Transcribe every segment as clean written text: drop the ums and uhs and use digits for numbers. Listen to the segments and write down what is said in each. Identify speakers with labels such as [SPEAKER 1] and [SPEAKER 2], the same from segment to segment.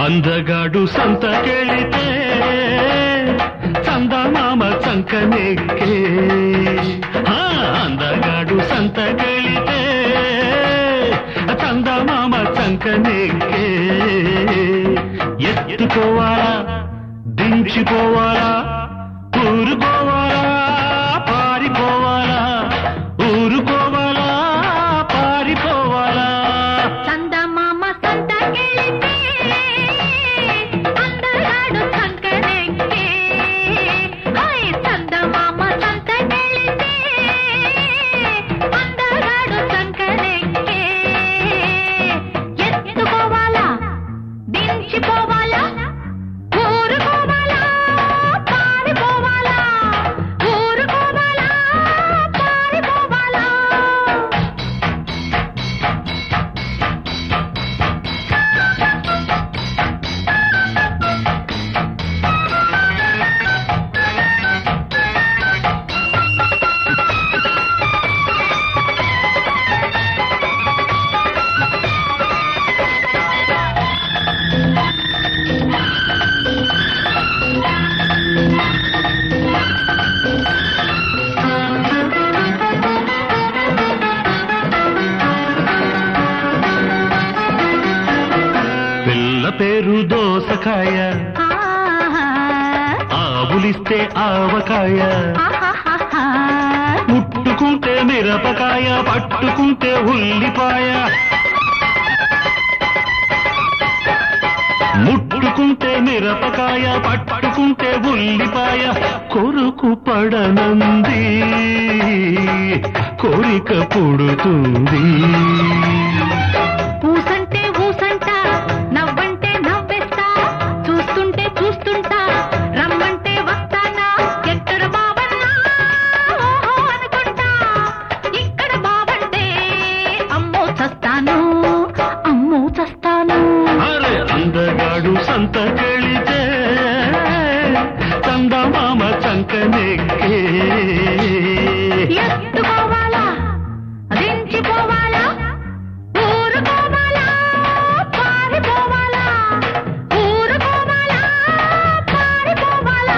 [SPEAKER 1] అందగాడు సంతకెళితే చందమామ చంకనెక్కే అందగాడు సంతకెళితే చందమామ చంకనెక్కే ఎత్తుకోవాలా దించిపోవాలా ఊరుకోవాలా పారిపోవాలా ఊరుకోవాలా పారిపోవాలా
[SPEAKER 2] చందమామ సంతకెళితే అందగాడు సంకనెక్కే హాయ్ చందమామ సంతకెళితే అందగాడు సంకనెక్కే ఎత్తుకోవాలా దించిపోవాలా ఊరుకోవాలా పారిపోవాలా ఊరుకోవాలా పారిపోవాలా
[SPEAKER 1] పిల్ల పేరు దోసకాయ ఆవులిస్తే ఆవకాయ ముట్టుకుంటే మిరపకాయ పట్టుకుంటే ఉల్లిపాయ ముట్టుకుంటే మిరపకాయ పట్టుకుంటే ఉల్లిపాయ కొరుకు పడనంది కోరిక పుడుతుంది
[SPEAKER 2] ఊసంటే ఊసంట నవ్వంటే నవ్వేస్తా చూస్తుంటే చూస్తుంటా రమ్మంటే వస్తానా ఎక్కడ బావన్నా ఓహో అనుకుంటా ఇక్కడ బావంటే అమ్మో చస్తాను అమ్మో చస్తాను
[SPEAKER 1] అరే అందగాడు సంతకెళితే చందమామ చంకనెక్కే
[SPEAKER 2] ఎత్తుకోవాలా దించిపోవాలా ఊరుకోవాలా పారిపోవాలా ఊరుకోవాలా పారిపోవాలా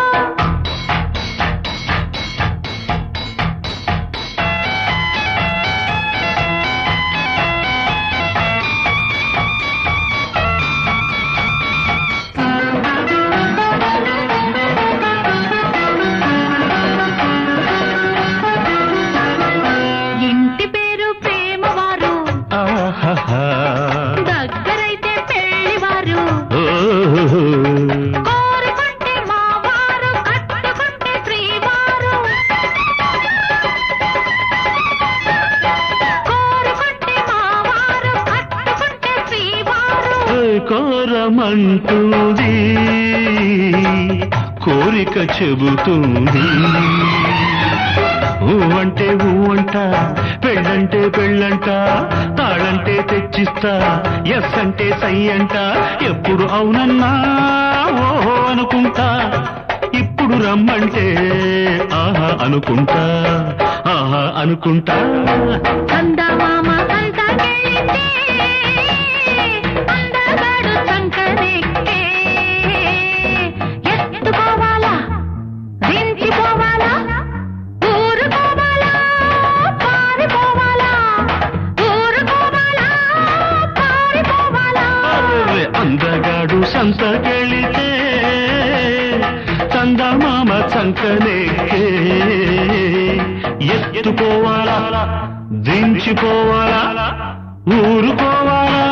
[SPEAKER 2] ఇంటి పేరు ప్రేమవారు
[SPEAKER 1] ఆహాహా.
[SPEAKER 2] దగ్గరైతే పెళ్లివారు
[SPEAKER 1] ఓహో.
[SPEAKER 2] కోరుకుంటే మావారు కట్టుకుంటే శ్రీవారు కోరుకుంటే మావారు కట్టుకుంటే శ్రీవారు
[SPEAKER 1] కోరమంటుంది కోరిక చెబుతుంది ఊవంటే ఊవంట పెళ్ళంటే పెళ్ళంట తాళంటే తెచ్చిస్తా ఎస్ అంటే సై అంట ఎప్పుడు అవునన్నా ఓహో అనుకుంటా ఇప్పుడు రమ్మంటే ఆహా అనుకుంటా ఆహా అనుకుంటా
[SPEAKER 2] చందమామ సంతకెళితే అందగాడు సంకనెక్కే ఎత్తుకోవాలా దించిపోవాలా ఊరుకోవాలా పారిపోవాలా ఊరుకోవాలా పారిపోవాలా
[SPEAKER 1] అరే అందగాడు సంతకెళితే చందమామ చంకనెక్కే ఎత్తుకోవాలా దించిపోవాలా ఊరుకోవాలా